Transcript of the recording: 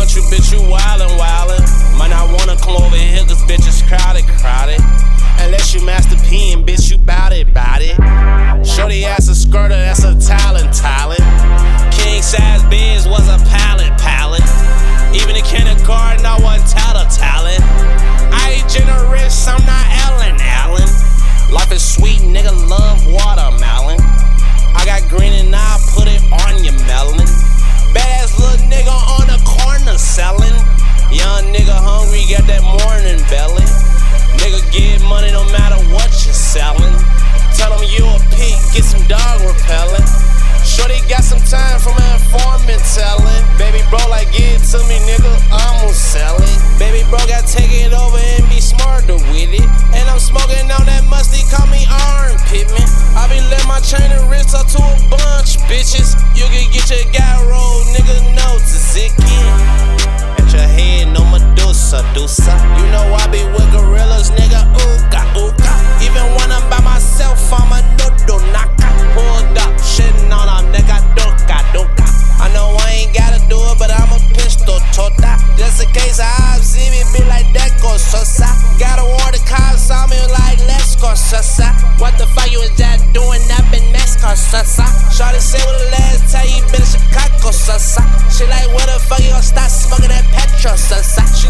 want you, bitch, you wildin', wildin'. Might not wanna come over here, cause bitch is crowded, crowded. Unless you Master P and bitch, you bout it, bout it. Shorty ass a skirter, that's a talent, talent. King size biz was a pallet, pallet. Even in kindergarten, I wasn't talent. I ain't generous, I'm not Ellen, Allen. Life is sweet, nigga, love watermelon. I got green and I put it on your melon. Badass little nigga on the corner selling. Young nigga hungry, got that morning belly. Nigga get money no matter what you're selling. Tell him you a pig, get some dog repellent. Shorty got some time from an informant telling. Baby bro like give it to me nigga, I'ma sell it. Baby bro got take it over and be smarter with it. And I'm smoking on that musty, call me armpit man. I be letting my chain and wrist up to a bunch bitches. You can get your guy rolled, nigga, no tzatziki. At your head, no Medusa, Dusa. You know I be with gorillas, nigga, ooka, ooka. Even when I'm by myself, I'm a noodle knocker. Pulled up, shitting on a nigga, doka, doka. I know I ain't gotta do it, but I'm a pistol tota. Just in case I see me be like that, go sosa. Gotta warn the cops on me like, let's go sosa. What the fuck you was just doing up in Mexico, sosa? Shawty say what the last time you been in Chicago, sosa. She like, what the fuck you gon' stop smoking that petrol, sosa?